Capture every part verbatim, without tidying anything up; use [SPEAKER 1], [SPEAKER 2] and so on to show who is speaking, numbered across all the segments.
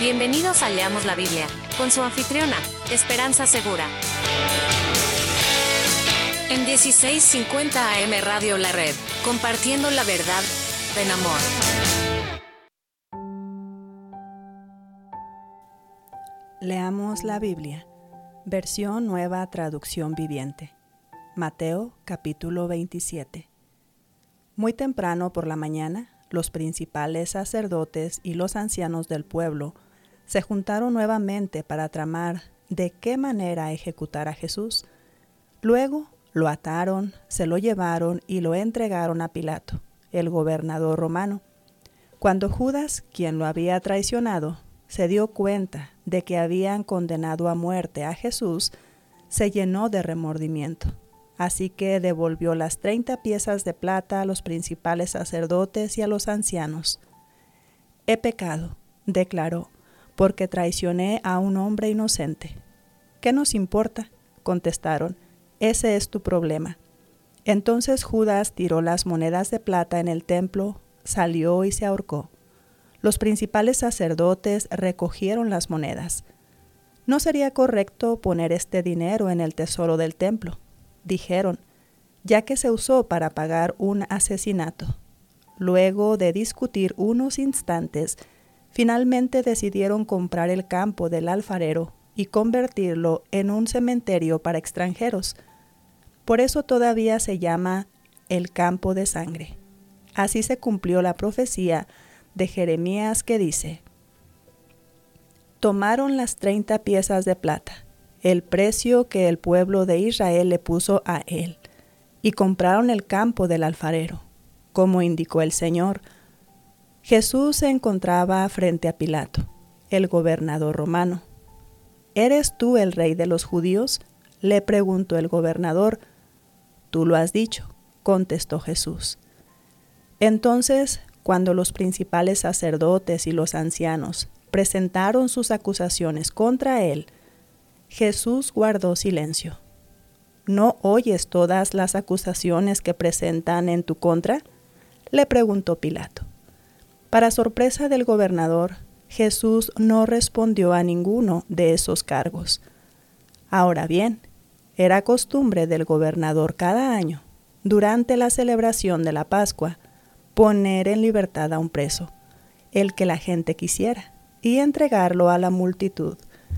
[SPEAKER 1] Bienvenidos a Leamos la Biblia, con su anfitriona, Esperanza Segura. En dieciséis cincuenta A M Radio La Red, compartiendo la verdad en amor.
[SPEAKER 2] Leamos la Biblia, versión Nueva Traducción Viviente. Mateo capítulo veintisiete. Muy temprano por la mañana, los principales sacerdotes y los ancianos del pueblo se juntaron nuevamente para tramar de qué manera ejecutar a Jesús. Luego lo ataron, se lo llevaron y lo entregaron a Pilato, el gobernador romano. Cuando Judas, quien lo había traicionado, se dio cuenta de que habían condenado a muerte a Jesús, se llenó de remordimiento. Así que devolvió las treinta piezas de plata a los principales sacerdotes y a los ancianos. «He pecado», declaró, «porque traicioné a un hombre inocente». «¿Qué nos importa?», contestaron, «ese es tu problema». Entonces Judas tiró las monedas de plata en el templo, salió y se ahorcó. Los principales sacerdotes recogieron las monedas. «No sería correcto poner este dinero en el tesoro del templo», dijeron, ya que se usó para pagar un asesinato. Luego de discutir unos instantes, finalmente decidieron comprar el campo del alfarero y convertirlo en un cementerio para extranjeros. Por eso todavía se llama el campo de sangre. Así se cumplió la profecía de Jeremías que dice: «Tomaron las treinta piezas de plata, el precio que el pueblo de Israel le puso a él, y compraron el campo del alfarero, como indicó el Señor». Jesús se encontraba frente a Pilato, el gobernador romano. «¿Eres tú el rey de los judíos?», le preguntó el gobernador. «Tú lo has dicho», contestó Jesús. Entonces, cuando los principales sacerdotes y los ancianos presentaron sus acusaciones contra él, Jesús guardó silencio. «¿No oyes todas las acusaciones que presentan en tu contra?», le preguntó Pilato. Para sorpresa del gobernador, Jesús no respondió a ninguno de esos cargos. Ahora bien, era costumbre del gobernador cada año, durante la celebración de la Pascua, poner en libertad a un preso, el que la gente quisiera, y entregarlo a la multitud.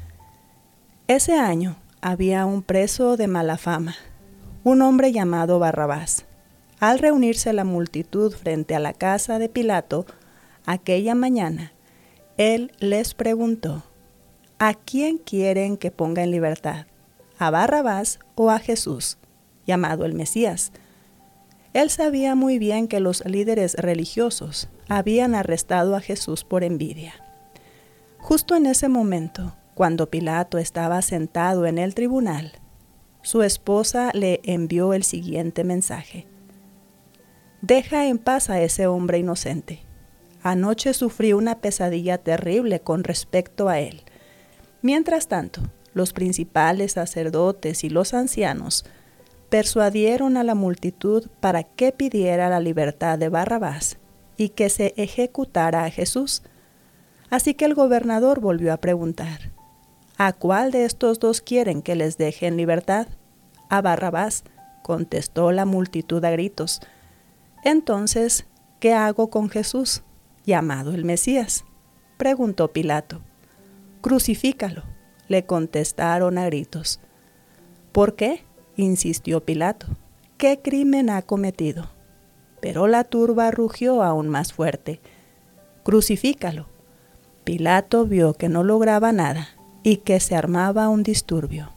[SPEAKER 2] Ese año había un preso de mala fama, un hombre llamado Barrabás. Al reunirse la multitud frente a la casa de Pilato aquella mañana, él les preguntó: «¿A quién quieren que ponga en libertad? ¿A Barrabás o a Jesús, llamado el Mesías?». Él sabía muy bien que los líderes religiosos habían arrestado a Jesús por envidia. Justo en ese momento, cuando Pilato estaba sentado en el tribunal, su esposa le envió el siguiente mensaje: «Deja en paz a ese hombre inocente. Anoche sufrí una pesadilla terrible con respecto a él». Mientras tanto, los principales sacerdotes y los ancianos persuadieron a la multitud para que pidiera la libertad de Barrabás y que se ejecutara a Jesús. Así que el gobernador volvió a preguntar: «¿A cuál de estos dos quieren que les deje en libertad?». «A Barrabás», contestó la multitud a gritos. «Entonces, ¿qué hago con Jesús, llamado el Mesías?», preguntó Pilato. «Crucifícalo», le contestaron a gritos. «¿Por qué?», insistió Pilato. «¿Qué crimen ha cometido?». Pero la turba rugió aún más fuerte. «Crucifícalo». Pilato vio que no lograba nada y que se armaba un disturbio.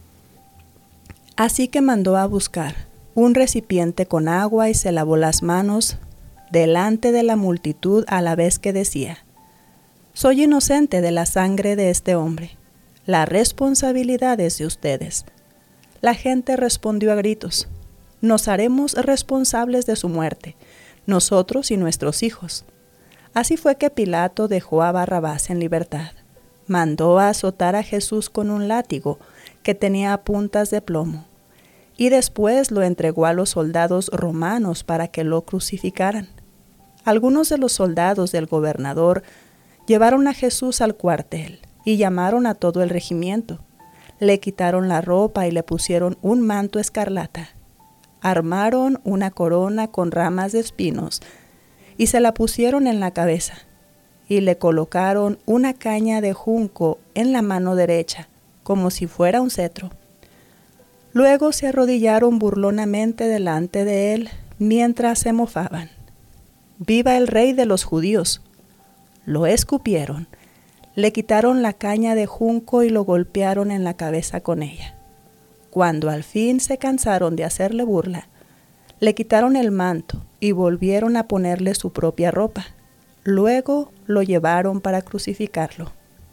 [SPEAKER 2] Así que mandó a buscar un recipiente con agua y se lavó las manos delante de la multitud a la vez que decía: «Soy inocente de la sangre de este hombre. La responsabilidad es de ustedes». La gente respondió a gritos: «Nos haremos responsables de su muerte, nosotros y nuestros hijos». Así fue que Pilato dejó a Barrabás en libertad. Mandó a azotar a Jesús con un látigo que tenía puntas de plomo, y después lo entregó a los soldados romanos para que lo crucificaran. Algunos de los soldados del gobernador Llevaron a Jesús al cuartel y llamaron a todo el regimiento. Le quitaron la ropa y le pusieron un manto escarlata. Armaron una corona con ramas de espinos y se la pusieron en la cabeza. Y le colocaron una caña de junco en la mano derecha, como si fuera un cetro. Luego se arrodillaron burlonamente delante de él mientras se mofaban. ¡Viva el rey de los judíos! Lo escupieron, le quitaron la caña de junco y lo golpearon en la cabeza con ella. Cuando al fin se cansaron de hacerle burla, le quitaron el manto y volvieron a ponerle su propia ropa. Luego lo llevaron para crucificarlo.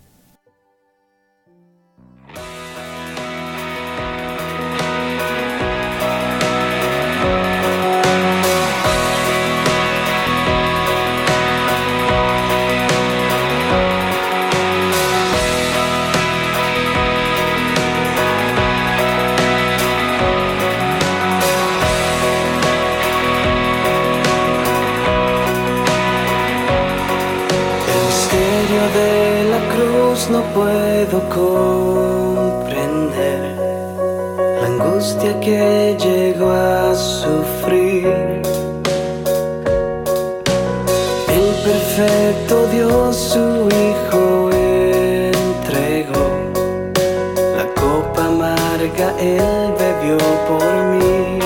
[SPEAKER 3] De la cruz no puedo comprender la angustia que llegó a sufrir. El perfecto Dios su Hijo entregó, la copa amarga Él bebió por mí.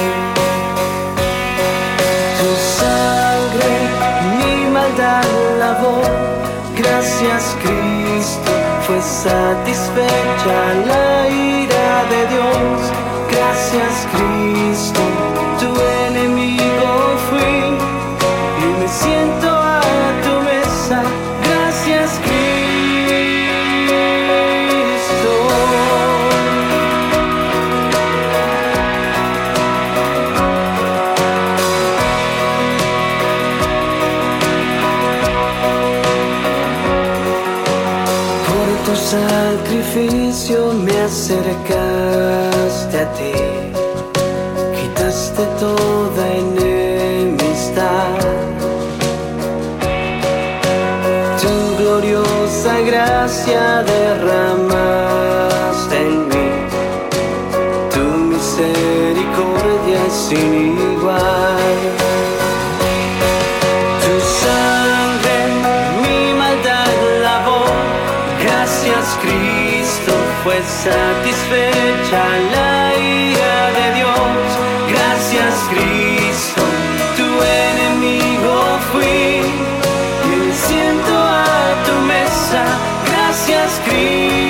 [SPEAKER 3] Tu sangre mi maldad lavó. Gracias Cristo, fue satisfecha la ira de Dios. Gracias Cristo, tu enemigo fui y me siento a tu mesa. Gracias Cristo. Tu sacrificio me acercaste a ti, quitaste toda enemistad. Tu gloriosa gracia derramaste en mí, tu misericordia es sin igual. Tu sangre mi maldad lavó. Gracias Cristo, fue satisfecha la ira de Dios. Gracias Cristo, tu enemigo fui y me siento a tu mesa. Gracias Cristo.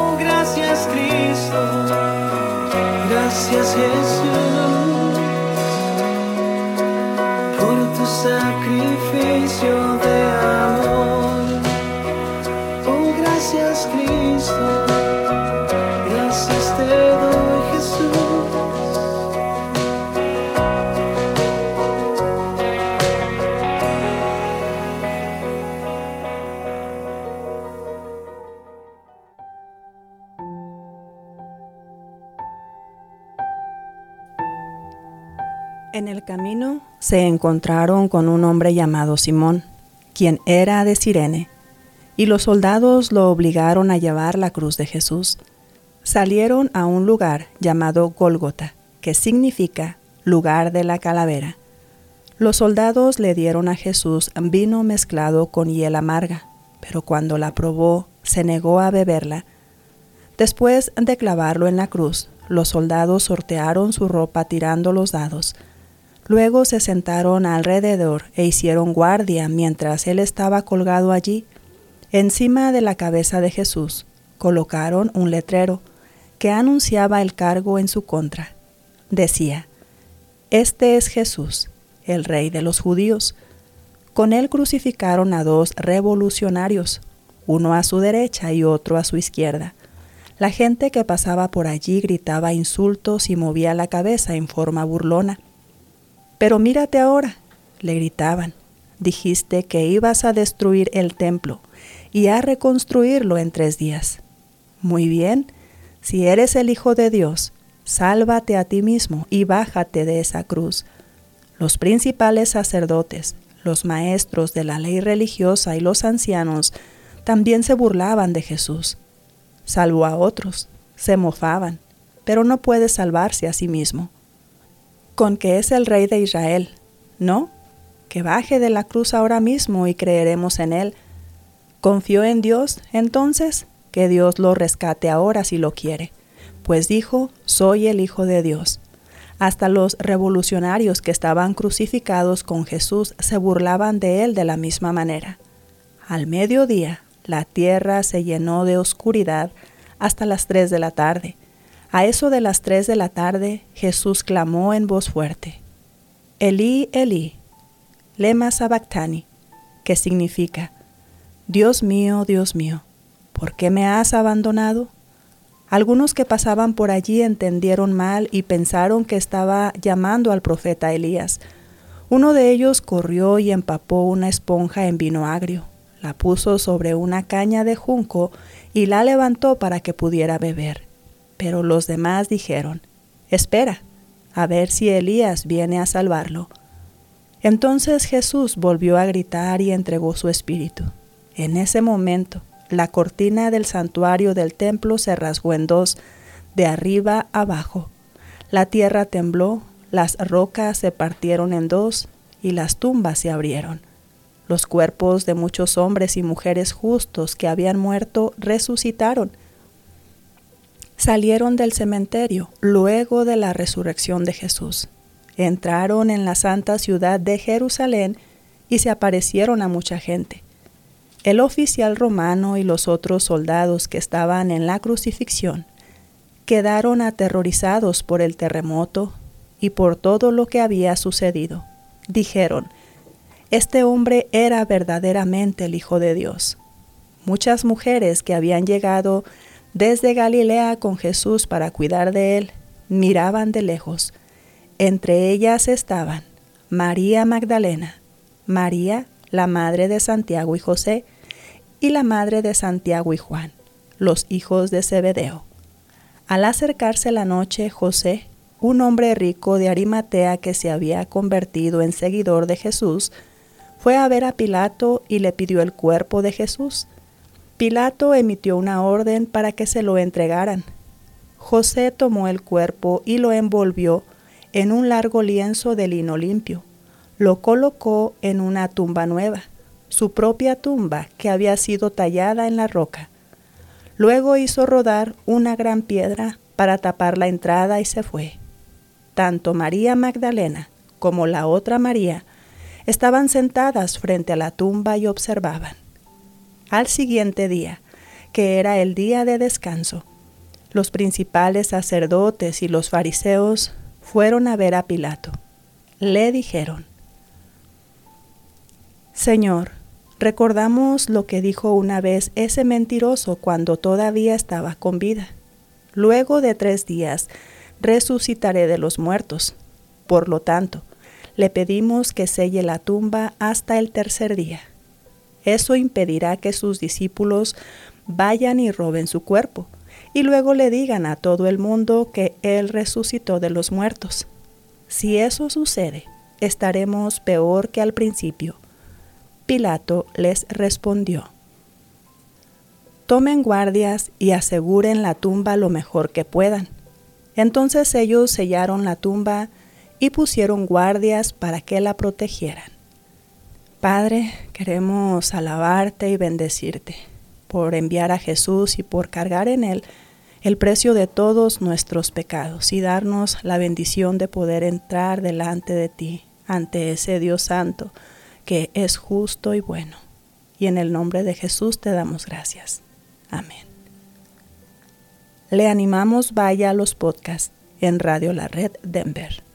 [SPEAKER 3] Gracias Jesús. por tu sacrificio de amor. Oh, gracias Cristo, gracias te doy Jesús.
[SPEAKER 2] En el camino se encontraron con un hombre llamado Simón, quien era de Cirene, y los soldados lo obligaron a llevar la cruz de Jesús. Salieron a un lugar llamado Gólgota, que significa lugar de la calavera. Los soldados le dieron a Jesús vino mezclado con hiel amarga, pero cuando la probó, se negó a beberla. Después de clavarlo en la cruz, los soldados sortearon su ropa tirando los dados. Luego se sentaron alrededor e hicieron guardia mientras él estaba colgado allí. Encima de la cabeza de Jesús colocaron un letrero que anunciaba el cargo en su contra. Decía: Este es Jesús, el Rey de los judíos. Con él crucificaron a dos revolucionarios, uno a su derecha y otro a su izquierda. La gente que pasaba por allí gritaba insultos y movía la cabeza en forma burlona. Pero mírate ahora, le gritaban, dijiste que ibas a destruir el templo y a reconstruirlo en tres días. Muy bien, si eres el Hijo de Dios, sálvate a ti mismo y bájate de esa cruz. Los principales sacerdotes, los maestros de la ley religiosa y los ancianos también se burlaban de Jesús. Salvó a otros, se mofaban, pero no puede salvarse a sí mismo. Con que es el Rey de Israel, ¿no? Que baje de la cruz ahora mismo y creeremos en él. ¿Confió en Dios, entonces? Que Dios lo rescate ahora si lo quiere. Pues dijo, soy el Hijo de Dios. Hasta los revolucionarios que estaban crucificados con Jesús se burlaban de él de la misma manera. Al mediodía, la tierra se llenó de oscuridad hasta las tres de la tarde. A eso de las tres de la tarde, Jesús clamó en voz fuerte: Elí, Elí, lema sabactani, que significa: Dios mío, Dios mío, ¿por qué me has abandonado? Algunos que pasaban por allí entendieron mal y pensaron que estaba llamando al profeta Elías. Uno de ellos corrió y empapó una esponja en vino agrio, la puso sobre una caña de junco y la levantó para que pudiera beber. Pero los demás dijeron: Espera, a ver si Elías viene a salvarlo. Entonces Jesús volvió a gritar y entregó su espíritu. En ese momento, la cortina del santuario del templo se rasgó en dos, de arriba abajo. La tierra tembló, las rocas se partieron en dos y las tumbas se abrieron. Los cuerpos de muchos hombres y mujeres justos que habían muerto resucitaron. Salieron del cementerio luego de la resurrección de Jesús. Entraron en la santa ciudad de Jerusalén y se aparecieron a mucha gente. El oficial romano y los otros soldados que estaban en la crucifixión quedaron aterrorizados por el terremoto y por todo lo que había sucedido. Dijeron: Este hombre era verdaderamente el Hijo de Dios. Muchas mujeres que habían llegado desde Galilea con Jesús para cuidar de él, miraban de lejos. Entre ellas estaban María Magdalena, María, la madre de Santiago y José, y la madre de Santiago y Juan, los hijos de Zebedeo. Al acercarse la noche, José, un hombre rico de Arimatea que se había convertido en seguidor de Jesús, fue a ver a Pilato y le pidió el cuerpo de Jesús. Pilato emitió una orden para que se lo entregaran. José tomó el cuerpo y lo envolvió en un largo lienzo de lino limpio. Lo colocó en una tumba nueva, su propia tumba que había sido tallada en la roca. Luego hizo rodar una gran piedra para tapar la entrada y se fue. Tanto María Magdalena como la otra María estaban sentadas frente a la tumba y observaban. Al siguiente día, que era el día de descanso, los principales sacerdotes y los fariseos fueron a ver a Pilato. Le dijeron: Señor, recordamos lo que dijo una vez ese mentiroso cuando todavía estaba con vida. Luego de tres días resucitaré de los muertos. Por lo tanto, le pedimos que selle la tumba hasta el tercer día. Eso impedirá que sus discípulos vayan y roben su cuerpo, y luego le digan a todo el mundo que Él resucitó de los muertos. Si eso sucede, estaremos peor que al principio. Pilato les respondió: tomen guardias y aseguren la tumba lo mejor que puedan. Entonces ellos sellaron la tumba y pusieron guardias para que la protegieran. Padre, queremos alabarte y bendecirte por enviar a Jesús y por cargar en Él el precio de todos nuestros pecados y darnos la bendición de poder entrar delante de ti, ante ese Dios santo que es justo y bueno. Y en el nombre de Jesús te damos gracias. Amén. Le animamos vaya a los podcasts en Radio La Red Denver.